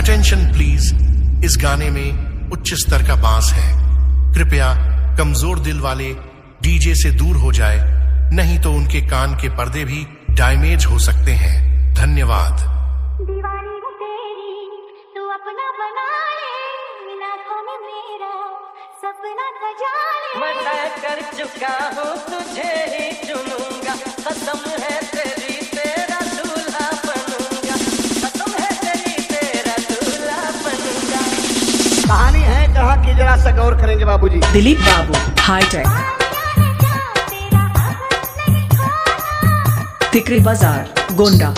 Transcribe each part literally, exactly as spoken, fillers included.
Attention please, इस गाने में उच्च स्तर का बांस है। कृपया कमजोर दिल वाले डीजे से दूर हो जाए, नहीं तो उनके कान के पर्दे भी डैमेज हो सकते हैं। धन्यवाद। दीवानी हूँ तेरी, तू अपना बना ले, आँखों में मेरा सपना सजा ले। मैं तय कर चुका हूँ, तुझे ही चुनूंगा, कसम है तेरी तेरा दूल्हा बनूंगा, कसम है तेरी तेरा दूल्हा बनूंगा। कहानी है कहाँ की जरा सा गौर करेंगे बाबूजी। Dilip Babu hitech, Tikri Bazaar Gonda.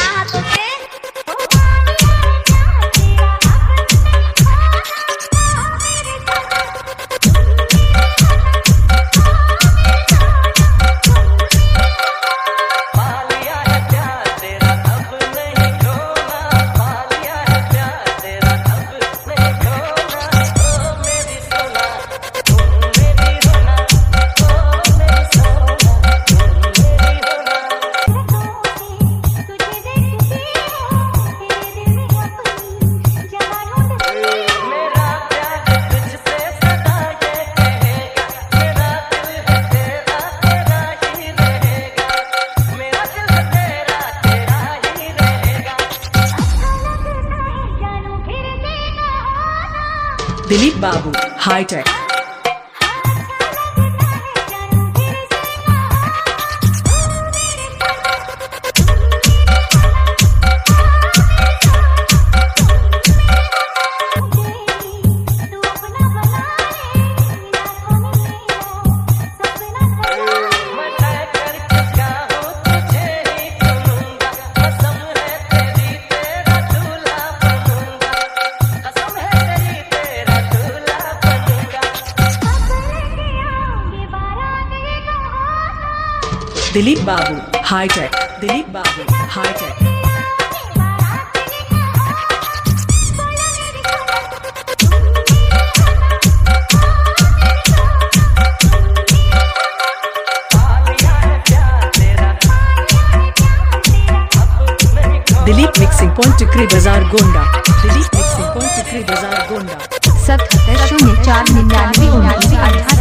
Dilip Babu hitech, Dilip Babu hitech, Dilip Babu hitech. Dilip mixing point Tikri Bazaar Gonda, Dilip mixing point Tikri Bazaar Gonda. सतहत्तर शून्य चार निन्यानवे उन्यासी अठारह।